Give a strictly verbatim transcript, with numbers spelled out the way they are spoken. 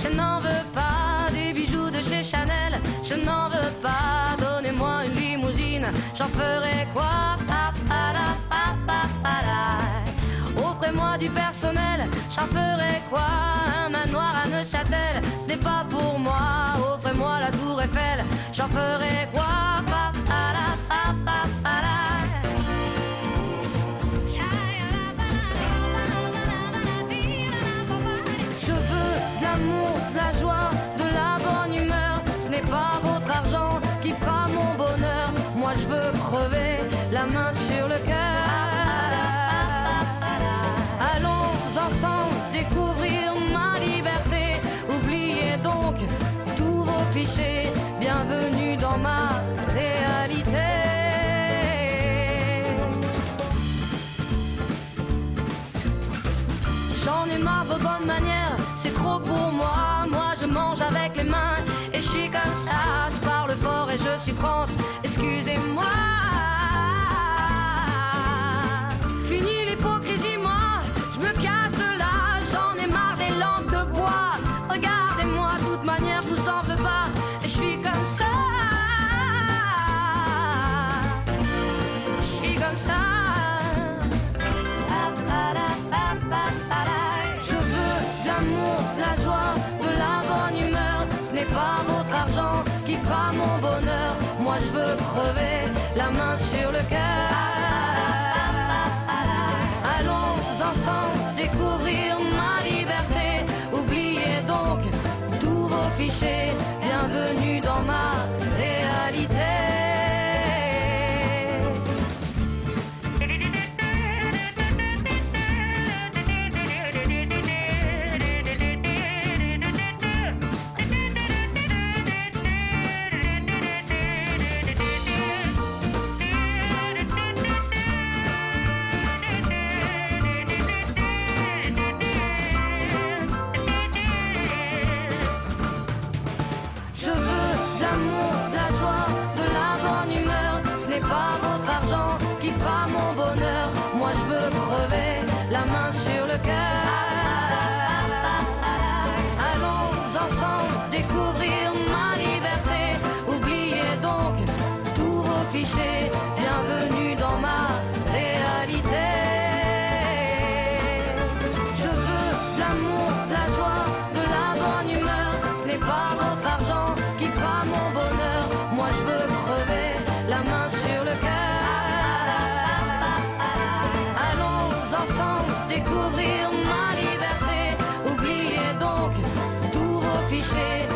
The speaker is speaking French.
Je n'en veux pas des bijoux de chez Chanel, je n'en veux pas. Donnez-moi une limousine, j'en ferai quoi? Pa, pa, la, pa, pa, pa, la. Offrez-moi du personnel, j'en ferai quoi? Un manoir à Neuchâtel, ce n'est pas pour moi. Offrez-moi la tour Eiffel, j'en ferai quoi? Pa, pa, la, pa, pa, pa, la. Je veux de l'amour, de la joie, de la bonne humeur. Ce n'est pas votre argent qui fera mon bonheur. Moi je veux crever la main sur le cœur. Allons ensemble découvrir ma liberté. Oubliez donc tous vos clichés. Bienvenue dans ma réalité. J'en ai marre de vos bonnes manières, c'est trop pour moi. Moi je mange avec les mains et je suis comme ça. Je parle fort et je suis France, excusez-moi. Fini l'hypocrisie, moi je me casse de là. J'en ai marre des lampes de bois. Regardez-moi, de toute manière je vous en veux pas. Et je suis comme ça. Je suis comme ça. Je veux de l'amour, de la joie, de la bonne humeur. Ce n'est pas votre argent qui fera mon bonheur. Moi je veux crever la main sur le cœur. Allons ensemble découvrir ma liberté. Oubliez donc tous vos clichés. Bienvenue dans ma réalité. Pas votre argent qui fera mon bonheur. Moi je veux crever la main sur le cœur. Allons ensemble découvrir ma liberté. Oubliez donc tous vos clichés. Bienvenue dans ma réalité. Je veux de l'amour, de la joie, de la bonne humeur. Ce n'est pas votre argent qui fera mon bonheur. Moi je veux crever la main sur le cœur. Allons ensemble découvrir ma liberté. Oubliez donc tous vos clichés.